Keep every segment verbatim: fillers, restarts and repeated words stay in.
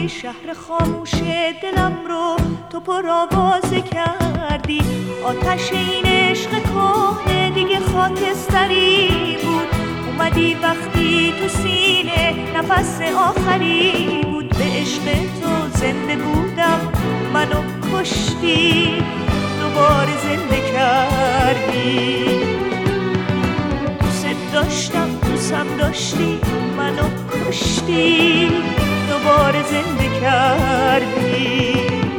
شهر خاموش دلم رو تو پر آوازه کردی. آتش این عشق کهنه دیگه خاکستری بود. اومدی وقتی تو سینه نفس آخری بود. به عشق تو زنده بودم منو کشتی، دوباره زنده کردی. دوست داشتم دوستم داشتی منو کشتی، دوباره زنده کردی.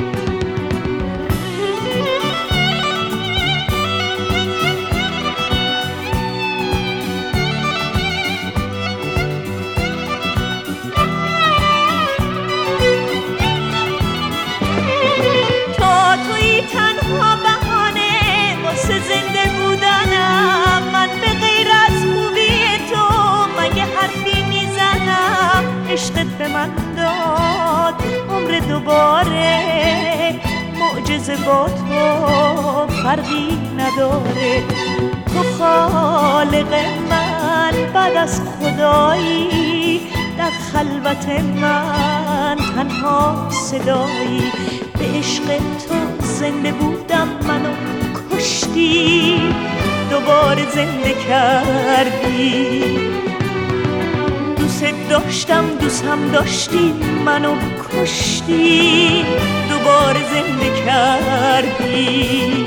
تا توی تنها بهانه واسه زنده بودنم، من به غیر از خوبی تو مگه حرفی میزنم. عشقت به من داد عمر دوباره، معجزه با تو فرقی نداره. تو خالق من بعد از خدایی، در خلوت من تنها صدایی. به عشق تو زنده بودم منو کشتی، دوباره زنده کردی. دوست داشتم دوستم داشتی منو کشتی، دوباره زنده کردی.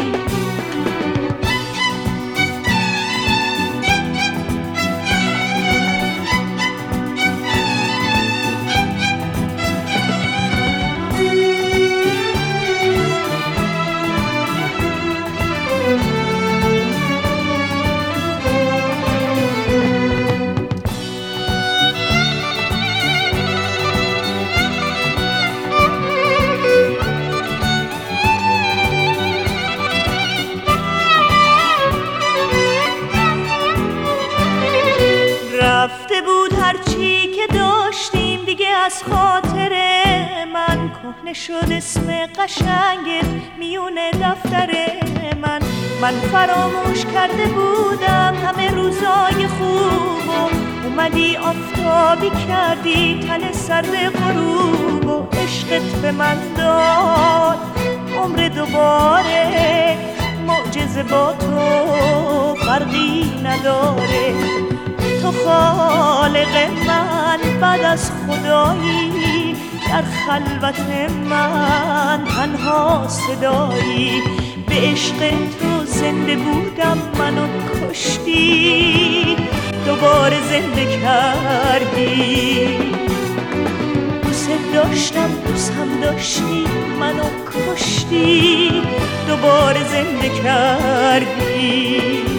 رفته بود هرچی که داشتیم دیگه از خاطر من. کهنه شد اسم قشنگت میونه دفتر من. من فراموش کرده بودم همه روزای خوبو. اومدی آفتابی کردی تن سر غروب. و عشقت به من داد عمر دوباره، معجزه با تو فرقی نداره. تو خالق من بعد از خدایی، در خلوت من تنها صدایی. به عشق تو زنده بودم منو کشتی، دوباره زنده کردی. دوست داشتم دوستم داشتی منو کشتی، دوباره زنده کردی.